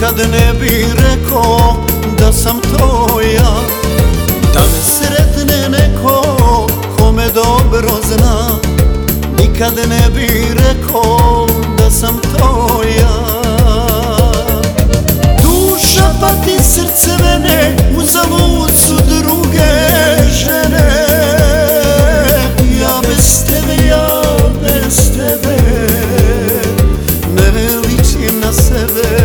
nikad ne bi rekao da sam to ja. Da me sretne neko ko me dobro zna, nikad ne bi rekao da sam to ja. Duša pati, srce mene, uzalud su druge žene. Ja bez tebe, ja bez tebe ne ličim na sebe.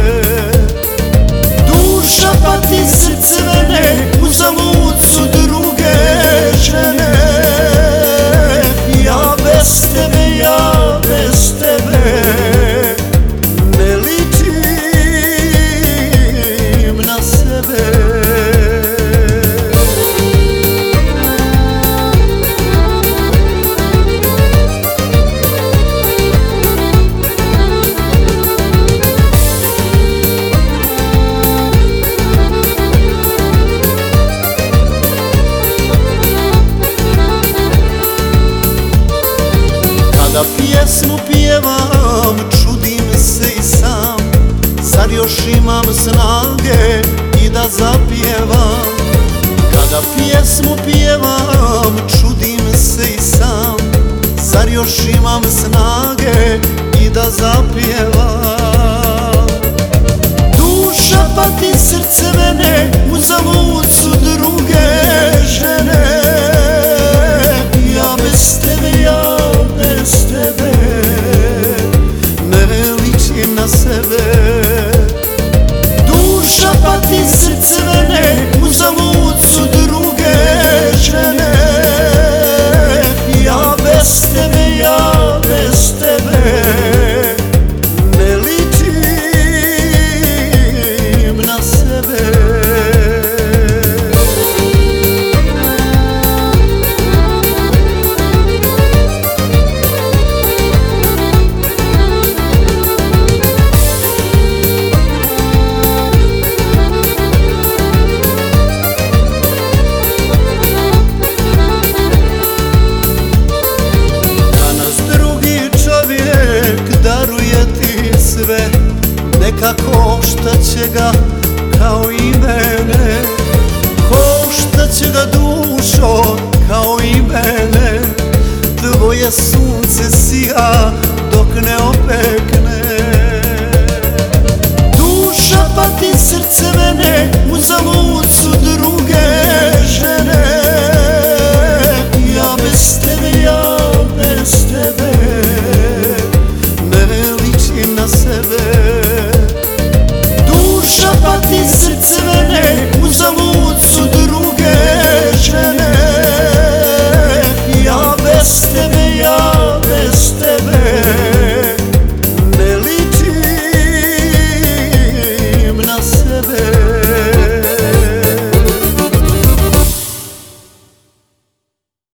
Duša pati, srce mene, uzalud su druge žene. Ja bez tebe, ja bez tebe ne ličim na sebe. Kada pjesmu pjevam, čudim se i sam. Zar još imam snage i da zapjevam? Kada pjesmu pjevam, čudim se i sam. Zar još imam snage i da zapjevam? Duša pati, srce mene, uzalud su druge žene. Ja bez tebe, ja bez tebe ne ličim na sebe. Duša pati, srce mene, uzalud su druge žene. Ja bez tebe, ja bez tebe ne ličim na sebe. Neka koštaće ga kao i mene, koštaće ga dušo kao i mene. Tvoje sunce sija dok ne opekne. Duša pati, srce mene, uzalud su druge žene. Ja bez tebe, ja bez tebe ne ličim na sebe.